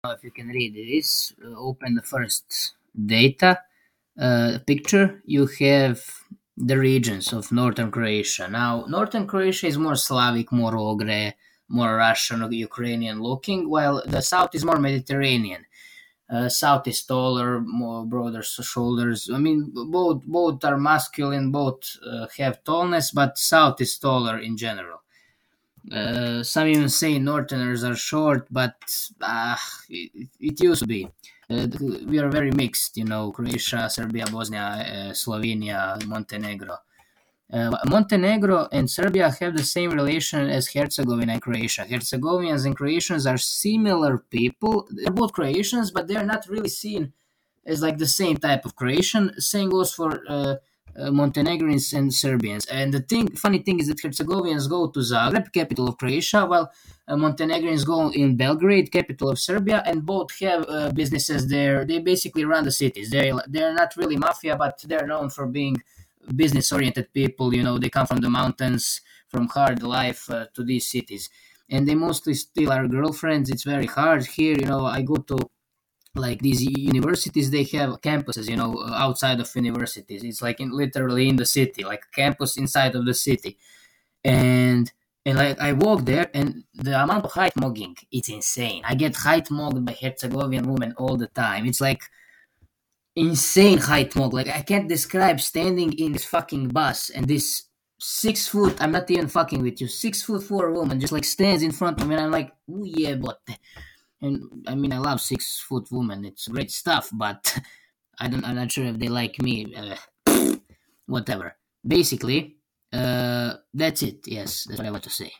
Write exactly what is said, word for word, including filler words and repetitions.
If you can read this, uh, open the first data uh, picture, you have the regions of northern Croatia. Now, northern Croatia is more Slavic, more Ogre, more Russian or Ukrainian looking, while the south is more Mediterranean. Uh, south is taller, more broader shoulders. I mean, both both are masculine, both uh, have tallness, but south is taller in general. Uh, some even say Northerners are short, but uh, it, it used to be. Uh, we are very mixed, you know, Croatia, Serbia, Bosnia, uh, Slovenia, Montenegro. Uh, Montenegro and Serbia have the same relation as Herzegovina and Croatia. Herzegovinians and Croatians are similar people. They're both Croatians, but they're not really seen as like the same type of Croatian. Same goes for uh, uh, Montenegrins and Serbians. And the thing, funny thing is that Herzegovians go to Zagreb, capital of Croatia, while uh, Montenegrins go in Belgrade, capital of Serbia, and both have uh, businesses there. They basically run the cities. They they're not really mafia, but they're known for being business-oriented people. You know, they come from the mountains, from hard life uh, to these cities, and they mostly still are girlfriends. It's very hard here. You know, I go to like these universities, they have campuses, you know, outside of universities. It's like in, literally in the city, like campus inside of the city. And and like I walk there, and the amount of height mugging, it's insane. I get height mugged by Herzegovian women all the time. It's like insane height mug. Like I can't describe standing in this fucking bus, and this six foot, I'm not even fucking with you, six foot four woman just like stands in front of me, and I'm like, oh yeah, but and I mean, I love six foot women. It's great stuff, but I don't. I'm not sure if they like me. Uh, whatever. Basically, uh, that's it. Yes, that's what I want to say.